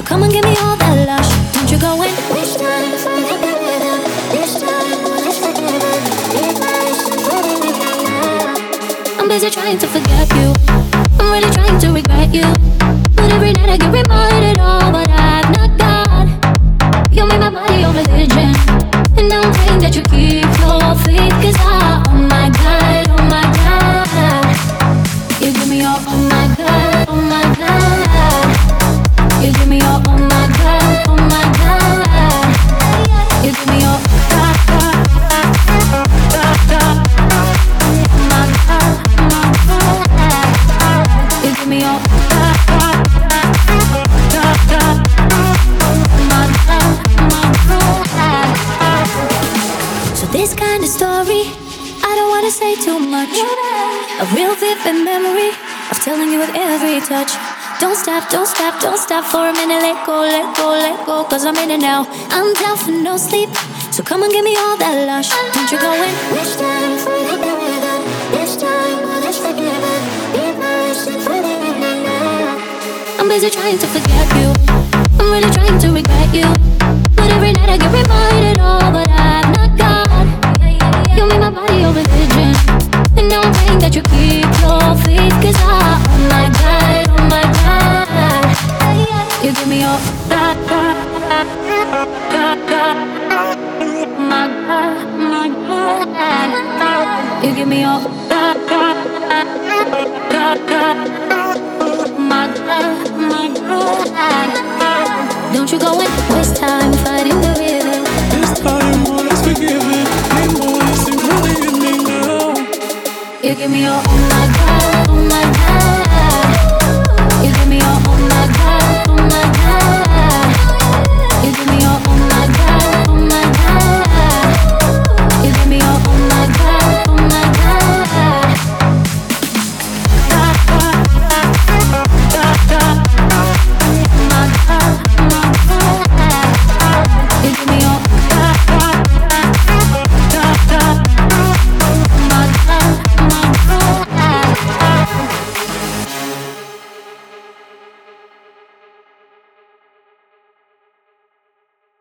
come and give me all that lush. Don't you go and waste time for the rhythm. This time, let's forgive it. Leave my listen for the rhythm. I'm busy trying to forget you. I'm really trying to regret you. But every night I get reminded of what I've not got. You make my body your religion, and I'm praying that you keep your faith. Cause oh my God, oh my God, you give me your oh my God, oh my God. You give me your oh my God, oh my God. You give me your God, God, God, God, oh my God, oh my God. You give me your God, God, God, God, oh my God, oh my God. So this kind of story, I don't wanna say too much. A real vivid memory of telling you with every touch. Don't stop, don't stop, don't stop for a minute. Let go, let go, let go. Cause I'm in it now. I'm down for no sleep. So come and give me all that lush. Don't you go in. This time for the rhythm. This time, let's forgive it. Leave my listen for the rhythm. I'm busy trying to forget you. I'm really trying to regret you. But every night I get reminded of what I've not got. You make my body your religion, and now I'm praying that you keep your faith. Cause oh my God, oh my God, you give me your God, God, God, God, my God, my God. You give me your God, God, God, God, my God, my God. Don't you go and waste time fighting the rhythm. This time, let's forgive it. Ain't no listen, really hit me now. You give me your oh my God, oh my God.